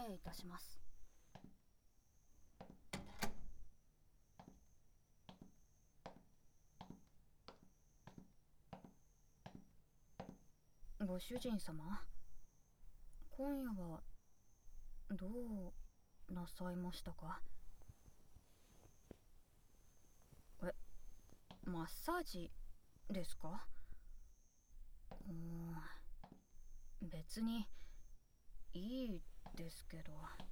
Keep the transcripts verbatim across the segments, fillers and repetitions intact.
礼いたします。ご主人様、今夜はどうなさいましたか？え、マッサージですか？うーん、別にいいですけど。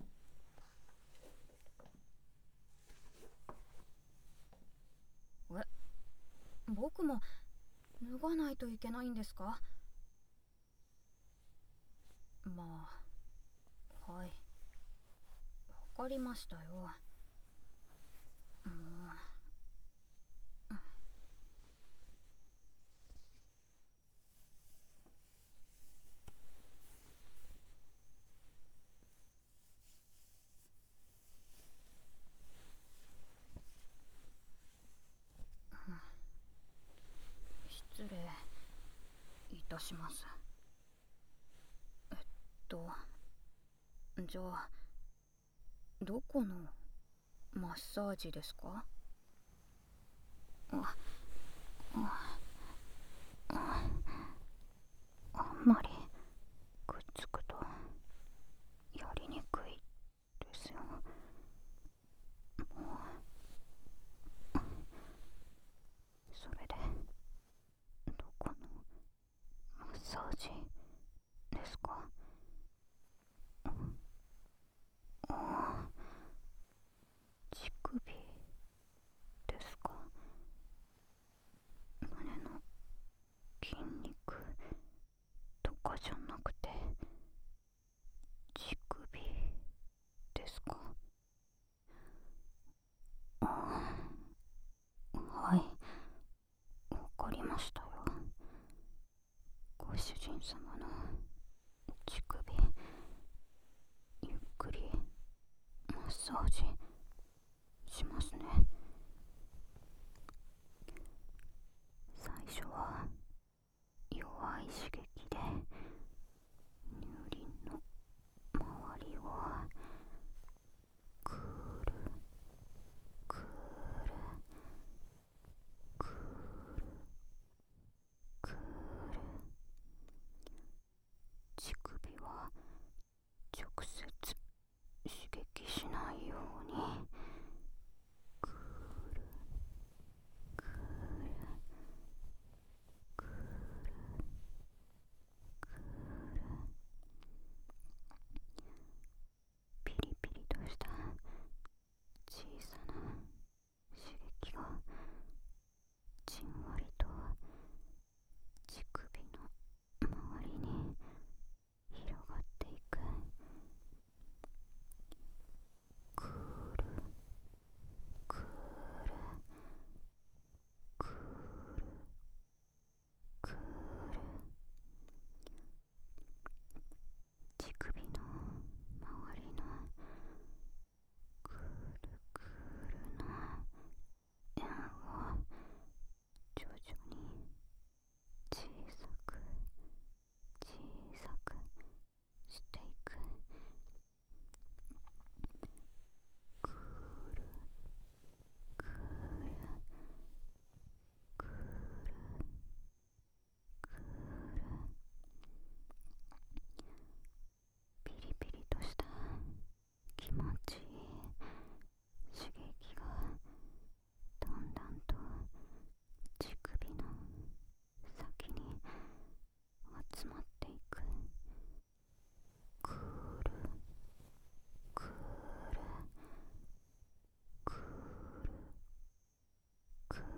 え、僕も脱がないといけないんですか？まあ、はい、わかりましたよ。うーん、失礼いたします。えっと、じゃあ、どこのマッサージですか？あ、あ、あんまりくっつくとやりにくいですよ。もう、それで、どこのマッサージですか？あ、乳首ですか？胸の筋肉とかじゃなくて乳首ですか？あ、はい、わかりましたよ。ご主人様の乳首、ゆっくりマッサージしますね。最初は弱い刺激で乳輪の周りをくるくるくるくる。乳首は直接刺激しないようにくるくるくるくる。ピリピリとした小さな刺激がじんわりと乳首の周りに広がっていく。くるくるくるくる。乳首の周りのくるくるの円を徐々に小さく小さくしていく。くるくるくるくる。ピリピリとした気持ちいい刺激がだんだんと乳首の先に集まっていく。くるくるくるくる。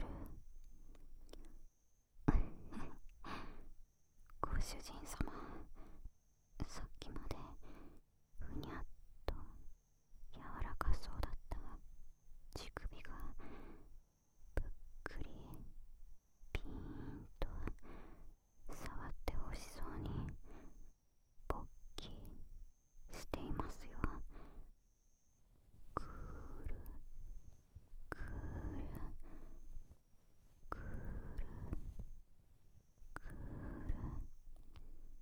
ご主人様、さっきまでふにゃっと柔らかそうだった乳首がぷっくりピーンと触ってほしそうにポッキーしていますよ。くるくるくるくる。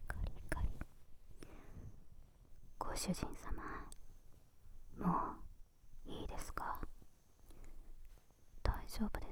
カリカリ。ご主人様、もういいですか？大丈夫で